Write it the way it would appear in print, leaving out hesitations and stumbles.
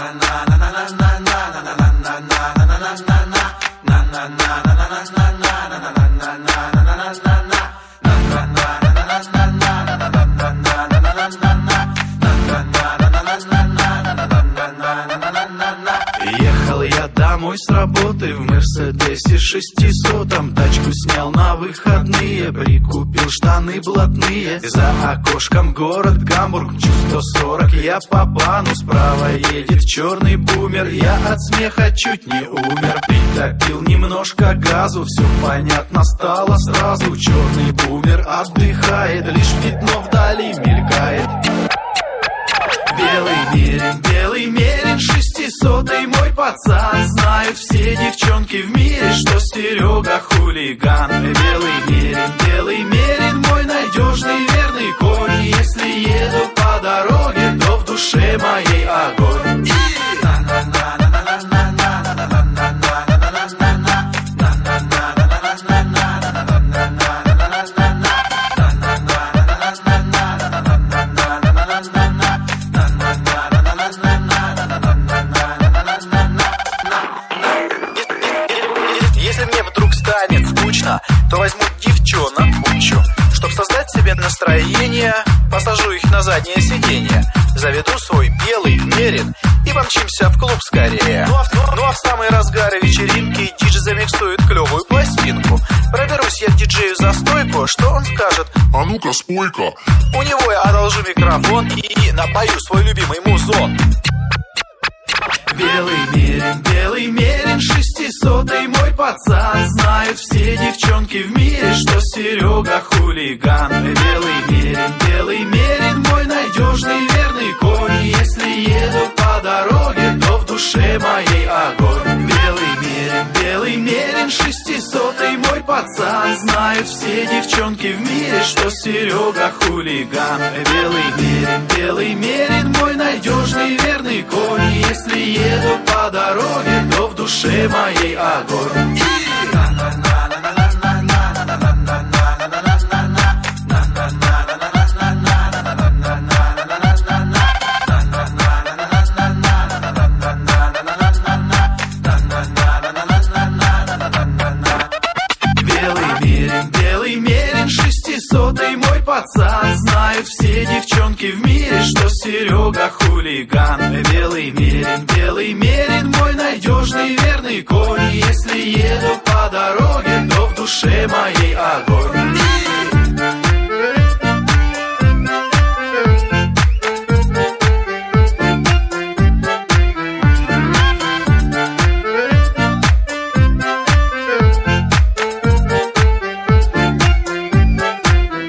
Ехал я домой с работы в Мерседесе 600-м. Тачку снял на выходные, прикупил штаны блатные. За окошком город Гамбург, мчу 140 я по плану. Справа едет черный бумер, я от смеха чуть не умер. Притопил немножко газу, все понятно стало сразу. Черный бумер отдыхает, лишь пятно вдали мелькает. Белый мерин, 600-й мой пацан. Знают все девчонки в мире, что Серега хулиган. Белый мерин, мой надежный верный конь. Если еду по дороге, то в душе моей огонь. То возьму девчонок кучу, чтоб создать себе настроение. Посажу их на заднее сиденье, заведу свой белый мерин и помчимся в клуб скорее. Ну а в самый разгар вечеринки диджей замиксует клевую пластинку. Проберусь я к диджею за стойку, что он скажет? А ну-ка, спой-ка. У него я одолжу микрофон и напою свой любимый музон. Белый мерин, 600-й мой пацан. Знают все девчонки в мире, что Серега хулиган. Белый мерин, мой надежный верный конь. Если еду по дороге, то в душе моей огонь. Белый мерин, 600-й мой пацан. Знают все девчонки в мире, что Серега хулиган. Белый мерин, мой надежный верный конь. Если еду по дороге, то в душе моей огонь. Белый мерин, 600-й мой пацан. Знают все девчонки в мире, что Серега хулиган. Белый мерин, мой надежный верный конь. Если еду по дороге, то в душе моей огонь.